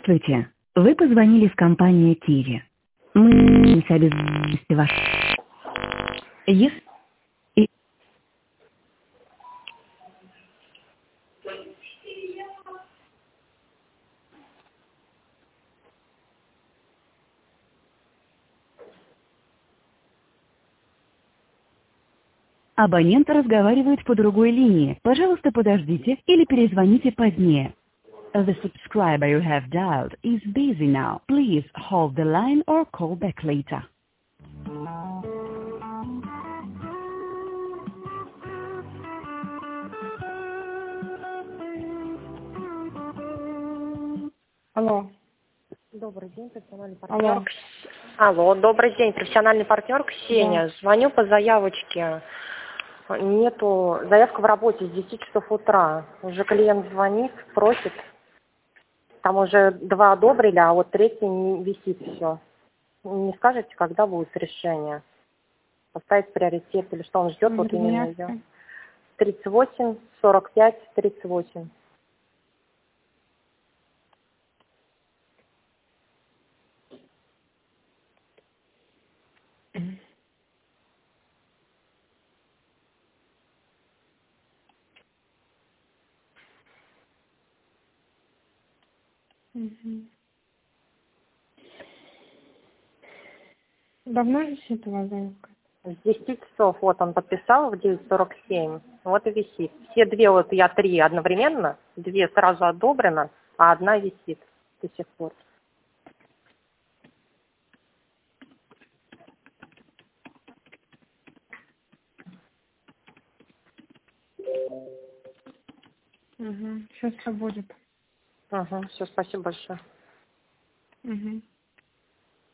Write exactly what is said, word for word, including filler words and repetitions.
Здравствуйте. Вы позвонили в компанию Тиви. Мы находимся обязательности ваш. Если и- абонент разговаривает по другой линии. Пожалуйста, подождите или перезвоните позднее. The subscriber you have dialed is busy now. Please hold the line or call back later. Алло. Добрый день, профессиональный партнер. Алло. Кс- Алло, добрый день, профессиональный партнер Ксения. Да. Звоню по заявочке. Нету, заявка в работе с десяти часов утра. Уже клиент звонит, просит. Там уже два одобрили, а вот третий не висит все. Не скажете, когда будет решение? Поставить приоритет или что он ждет, вот Номер именно заявки. ее. тридцать восемь сорок пять тридцать восемь. Угу. Давно висит у вас заявка? С десяти часов, вот он подписал в девять сорок семь, вот и висит. Все две, вот я три одновременно, две сразу одобрено, а одна висит до сих пор. Угу. Сейчас все будет. Ага, все, спасибо большое. Угу.